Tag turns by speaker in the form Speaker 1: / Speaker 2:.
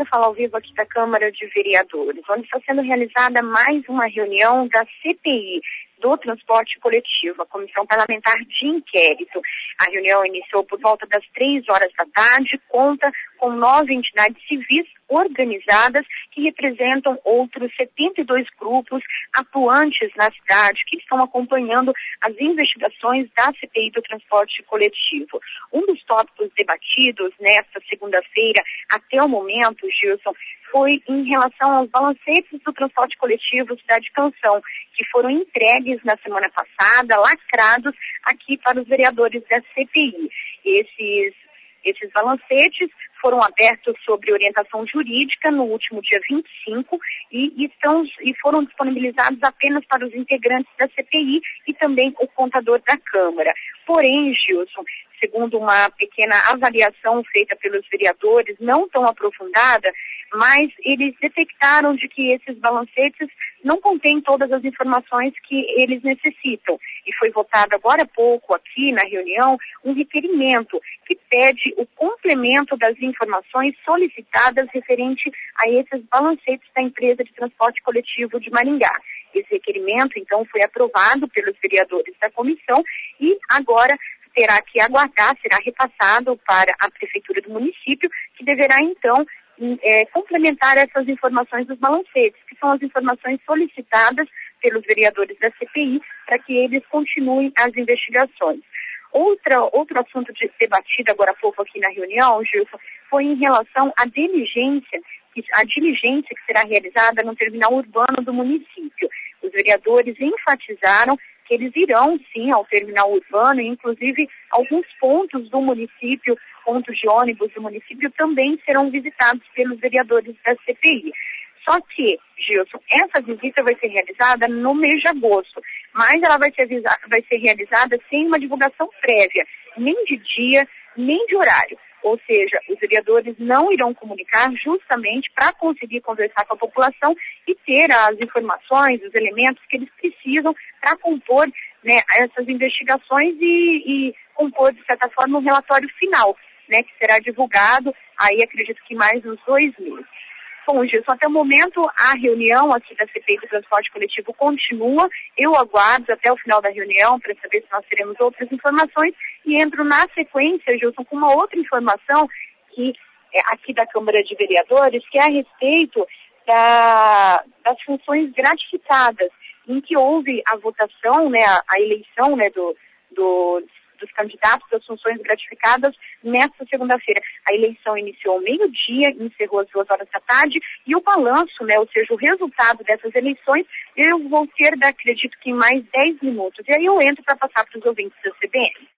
Speaker 1: para falar ao vivo aqui da Câmara de Vereadores, onde está sendo realizada mais uma reunião da CPI, do Transporte Coletivo, a Comissão Parlamentar de Inquérito. A reunião iniciou por volta das 3 horas da tarde, conta com 9 entidades civis organizadas que representam outros 72 grupos atuantes na cidade que estão acompanhando as investigações da CPI do Transporte Coletivo. Um dos tópicos debatidos nesta segunda-feira, até o momento, Gilson, foi em relação aos balancetes do transporte coletivo Cidade Canção, que foram entregues na semana passada, lacrados aqui para os vereadores da CPI. Esses balancetes foram abertos sobre orientação jurídica no último dia 25 e foram disponibilizados apenas para os integrantes da CPI e também o contador da Câmara. Porém, Gilson, segundo uma pequena avaliação feita pelos vereadores, não tão aprofundada, mas eles detectaram de que esses balancetes não contêm todas as informações que eles necessitam. E foi votado agora há pouco aqui na reunião um requerimento que pede o complemento das informações solicitadas referente a esses balancetes da empresa de transporte coletivo de Maringá. Esse requerimento, então, foi aprovado pelos vereadores da comissão e agora terá que aguardar, será repassado para a prefeitura do município, que deverá, então, complementar essas informações dos balancetes, que são as informações solicitadas pelos vereadores da CPI para que eles continuem as investigações. Outro assunto debatido agora há pouco aqui na reunião, Gilson, foi em relação à diligência que será realizada no terminal urbano do município. Os vereadores enfatizaram que eles irão, sim, ao terminal urbano, e inclusive alguns pontos do município, pontos de ônibus do município, também serão visitados pelos vereadores da CPI. Só que, Gilson, essa visita vai ser realizada no mês de agosto, mas ela vai ser realizada sem uma divulgação prévia, nem de dia, nem de horário. Ou seja, os vereadores não irão comunicar justamente para conseguir conversar com a população e ter as informações, os elementos que eles precisam para compor, né, essas investigações e compor, de certa forma, um relatório final, né, que será divulgado, aí acredito que mais uns 2 meses. Bom, Gilson, até o momento a reunião aqui da CPI do Transporte Coletivo continua. Eu aguardo até o final da reunião para saber se nós teremos outras informações e entro na sequência, Gilson, com uma outra informação que é aqui da Câmara de Vereadores, que é a respeito das funções gratificadas, em que houve a votação, né, a eleição, né, dos candidatos das funções gratificadas nesta segunda-feira. A eleição iniciou ao meio-dia, encerrou às 2 horas da tarde, e o balanço, né, ou seja, o resultado dessas eleições, eu vou ter, acredito que em mais 10 minutos. E aí eu entro para passar para os ouvintes da CBN.